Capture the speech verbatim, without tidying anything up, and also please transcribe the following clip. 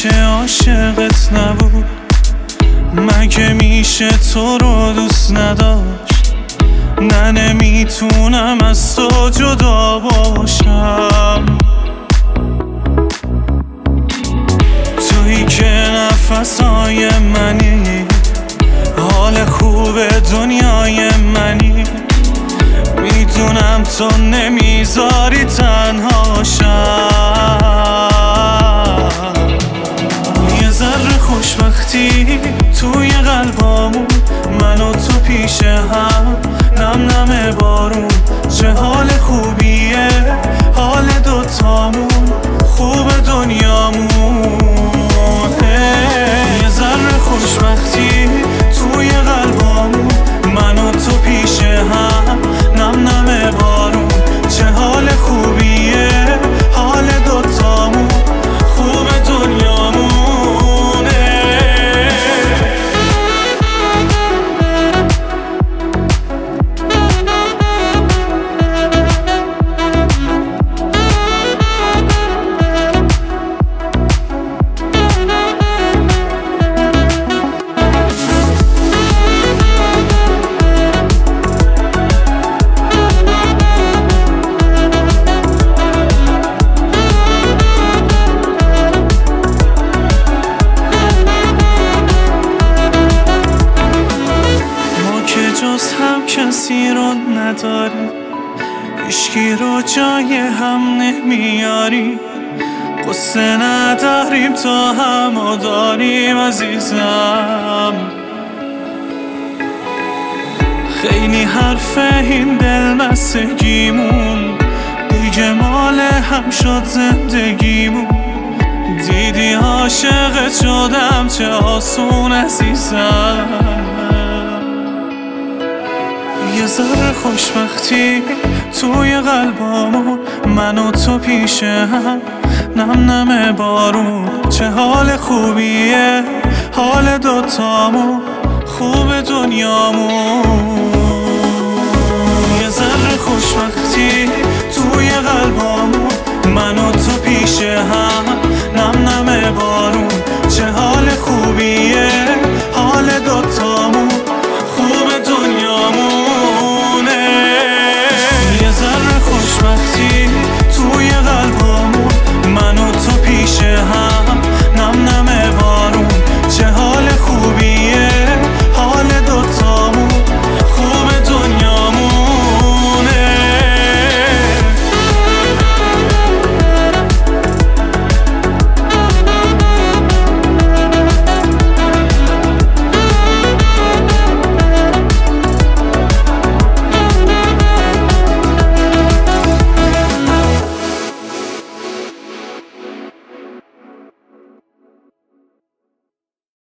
میشه عاشقت نبود؟ مگه میشه تو رو دوست نداشت؟ نه نمیتونم از تو جدا باشم، تویی که نفسای منی، حال خوب دنیای منی. میدونم تو نمیذاری تنها شم. یه ذره خوشبختی توی قلبامون، من و تو پیش هم، نم نم بارون. چه حال خوبیه حال دوتامون، خوب دنیامون. یه ذره خوشبختی توی قلبامون، من و تو پیش هم، نم نم بارون. چه حال خوبیه حال دوتامون، خوب دنیامون. جز هم کسی رو نداری، عشقی رو جای هم نمیاری. قصه نداریم تا همو داریم عزیزم. خیلی حرفه این دلبستگیمون، دیگه مال هم شد زندگیمون. دیدی عاشقت شدم چه آسون عزیزم. یه ذره خوشبختی توی قلبامون، من و تو پیش هم، نم نم بارون. چه حال خوبیه حال دوتامون، خوب دنیامون. یه ذره خوشبختی توی قلبامون، من و تو پیش هم، نم نم بارون. چه حال خوبیه حال دوتامون.